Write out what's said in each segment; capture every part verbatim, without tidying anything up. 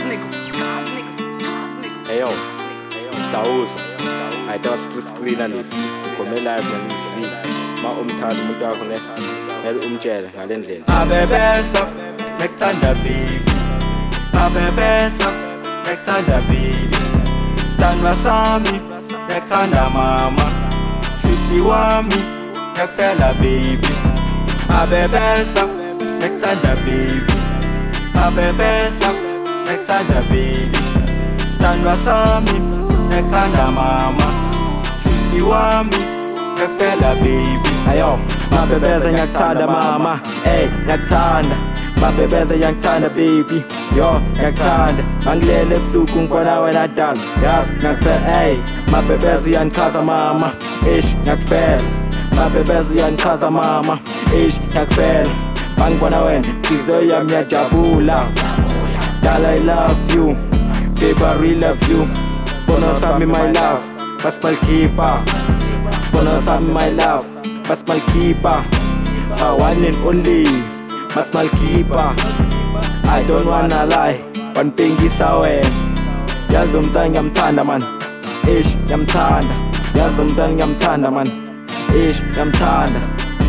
Eyo, Dawuzo, ayitaba screen lesi, ngome live nangizini. Ma umthanda umuntu wakho ne, mele umtshele ngale ndlela. Abebesa, ngekuthanda baby. Abebesa, ngekuthanda baby. Sithandwa sami, ngekuthanda mama. Sweetie wami, ngekuphela baby. Abebesa, ngekuthanda baby. Abebesa, ngekuthanda baby. Sithandwa sami, ngekuthanda mama. Sweetie wami, ngekuphela baby. Ayo, mabebeza ngiyakuthanda mama, ey ngiyakuthanda. Mabebeza ngiyakuthanda baby, yo ngiyakuthanda. Mangilele ebusuku ngibona wena dala, yazi ngiyakufela, ey mabebeza uyangichaza mama, ish ngiyakufela. Mabebeza uyangichaza mama, ish ngiyakufela. Mangibona wena inhliziyo yami iyajabula. Dala I love you, baby I really love you. Bona sami my love, basmal keeper. Bona sami my love, basmal keeper. Uh, one and only, basmal keeper. I don't wanna lie, one thing is away. Yazi umntwana ngiyamthanda man, ish ngiyamthanda. Yazi umntwana ngiyamthanda man, ish ngiyamthanda.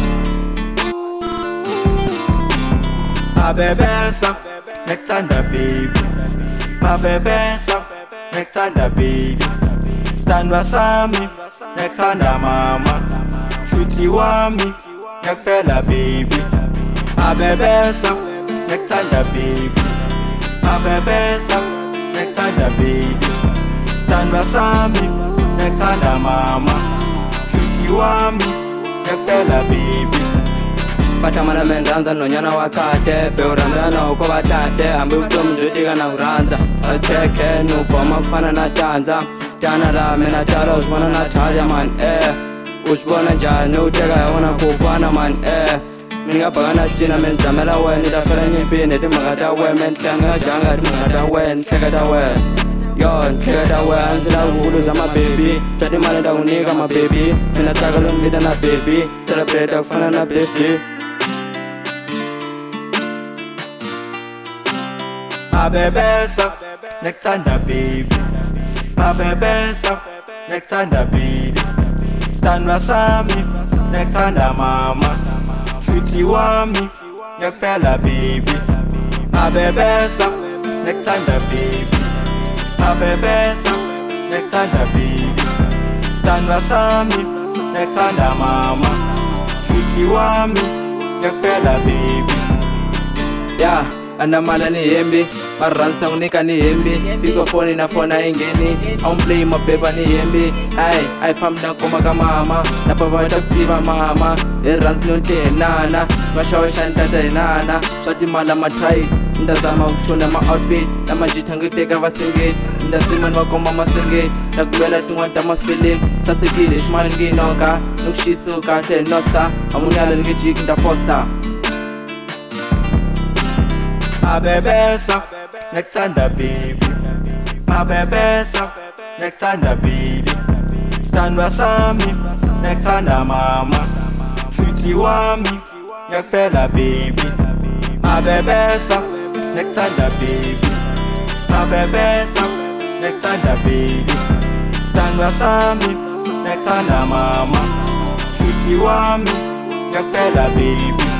Abebesa, ngekuthanda baby. Abebesa, ngekuthanda baby. Sithandwa sami, ngekuthanda mama. Sweetie wami, ngekuphela baby. Abebesa, ngekuthanda baby. Abebesa, ngekuthanda baby. Sithandwa sami, ngekuthanda mama. Sweetie wami, ngekuphela baby. Batamana mendanza nonyana wakate beuranda na uko batate ambe utomu ndotika na uranda alteke nukoma kufana na tanza tana la mena tala uswana na talya man eh uswana njani uteka yawona kukwana man eh minga bagana shina menzamela wen idafela nyimpini timagata we mentlenga janga timagata we ntlekata we yo ntlekata we anzila uhulu za mababy tati mali nda unika mababy mina taka lumbita na baby celebrate kufana na baby. Abebesa, ngekuthanda baby. Abebesa, ngekuthanda baby. Sithandwa sami, ngekuthanda mama. Sweetie wami, ngekuphela baby. Abebesa, ngekuthanda baby. Abebesa, ngekuthanda baby. Sithandwa sami, ngekuthanda mama. Sweetie wami, ngekuphela baby. Yeah, andamala ni hembi, maranzi tangunika ni hembi. Biko phone na phone ingeni, play mapepa ni hembi. Ay, ay famda koma ka mama, na papa takutiva mama. E ranzi nonte nana, mashawa shantata nana. Swati mala matrai, ndazama kuchona ma outfit. Na majita ngiteka vasenge, ndasima nwakoma masenge. Nakuwela tungwanta ma feeling, sasekile shmali nginoka. Nukshisko kahle nosta, amunyala ngejik nda foster. Abebesa, ngekuthanda baby. Abebesa, ngekuthanda baby. Sithandwa sami, ngekuthanda mama. Sweetie wami, ngekuphela baby. Abebesa, ngekuthanda baby. Abebesa, ngekuthanda baby. Sithandwa sami, ngekuthanda mama. Sweetie wami, ngekuphela baby.